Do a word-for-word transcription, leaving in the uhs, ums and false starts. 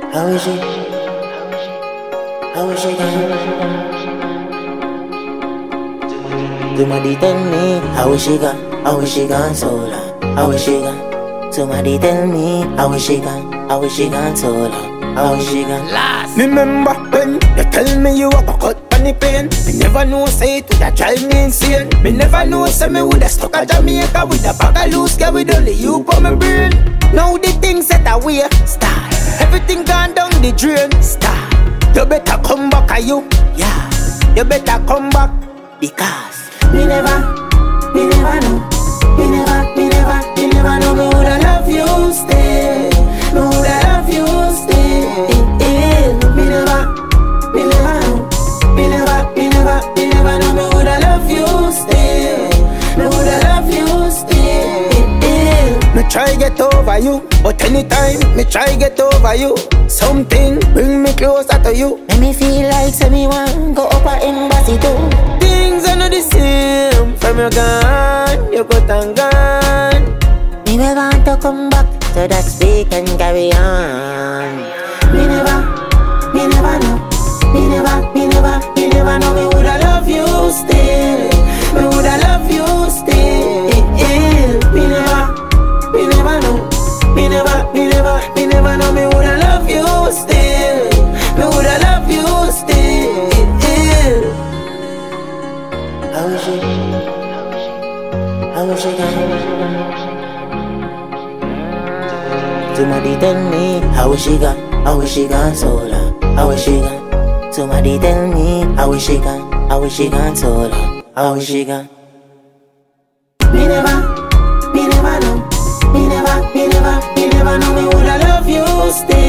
How is she? How is she gone? Somebody tell me, how is she gone? How is she gone so long? How is she gone? Somebody tell me, how is she gone? How is she gone so long? How is she gone? Last. Remember when you tell me you walk cut on the pain? Me never know say it woulda drive me insane. Me never know say me woulda stuck a Jamaica with a bag of loose girl with only you for my brain. Now the things set away, start. Everything gone down the drain, start. You better come back, are you? Yeah. You better come back because Me never, me never know. Me never, me never, me never know. Me woulda love you stay. Me woulda love you stay. Eh, Me never, me never know. Me never, me never, me never know. Me woulda love you stay. Me woulda love you stay. Eh, me try get over you, but anytime me try get over you, something bring me closer to you. Make me feel like say me want go up a embassy too. Things are not the same from your gone, you got and gone. Me we want to come back so that we can carry on. Me never, me never know. Me never, me never, me never know. Me woulda love you stay. Me woulda love you stay. Eh, eh. Me never, me never know. Me never, me never, me never know. Me woulda love you stay. Me woulda love you stay. Eh, eh. How is she? How is she gone? Somebody tell me, how is she gone? How is she gone so long? How is she gone? Somebody tell me, how is she gone? How is she gone so long? How is she gone? Me never, me never know. Me never, me never, me never know. Me woulda love you stay.